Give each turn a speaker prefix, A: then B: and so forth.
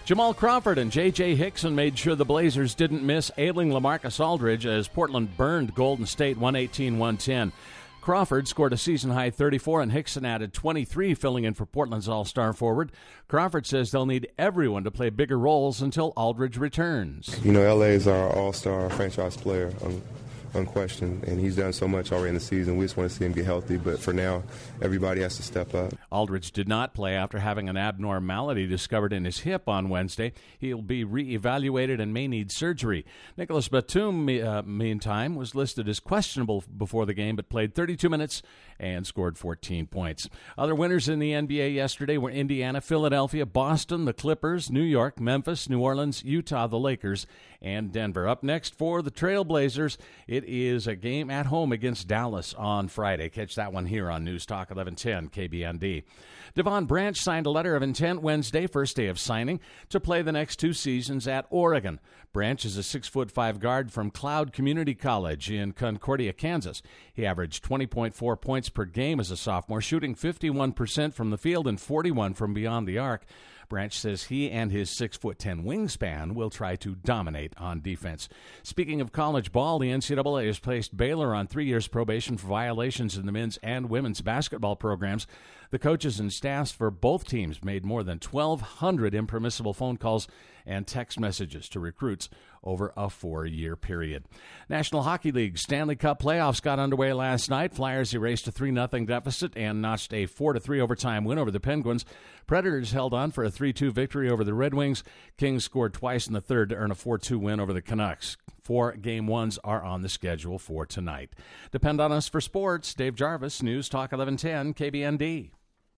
A: Jamal Crawford and J.J. Hickson made sure the Blazers didn't miss ailing LaMarcus Aldridge as Portland burned Golden State 118-110. Crawford scored a season-high 34, and Hickson added 23, filling in for Portland's all-star forward. Crawford says they'll need everyone to play bigger roles until Aldridge returns.
B: You know, L.A. is our all-star franchise player, unquestioned, and he's done so much already in the season. We just want to see him get healthy, but for now, everybody has to step up.
A: Aldridge did not play after having an abnormality discovered in his hip on Wednesday. He'll be re-evaluated and may need surgery. Nicholas Batum, meantime, was listed as questionable before the game, but played 32 minutes and scored 14 points. Other winners in the NBA yesterday were Indiana, Philadelphia, Boston, the Clippers, New York, Memphis, New Orleans, Utah, the Lakers, and Denver. Up next for the Trailblazers, it is a game at home against Dallas on Friday. Catch that one here on News Talk 1110 KBND. Devon Branch signed a letter of intent Wednesday, first day of signing, to play the next 2 seasons at Oregon. Branch is a 6'5" guard from Cloud Community College in Concordia, Kansas. He averaged 20.4 points per game as a sophomore, shooting 51% from the field and 41% from beyond the arc. Branch says he and his 6'10" wingspan will try to dominate on defense. Speaking of college ball, the NCAA has placed Baylor on 3 years probation for violations in the men's and women's basketball programs. The coaches and staffs for both teams made more than 1,200 impermissible phone calls and text messages to recruits over a 4-year period. National Hockey League Stanley Cup playoffs got underway last night. Flyers erased a 3-0 deficit and notched a 4-3 overtime win over the Penguins. Predators held on for a 3-2 victory over the Red Wings. Kings scored twice in the third to earn a 4-2 win over the Canucks. 4 Game 1s are on the schedule for tonight. Depend on us for sports. Dave Jarvis, News Talk 1110 KBND.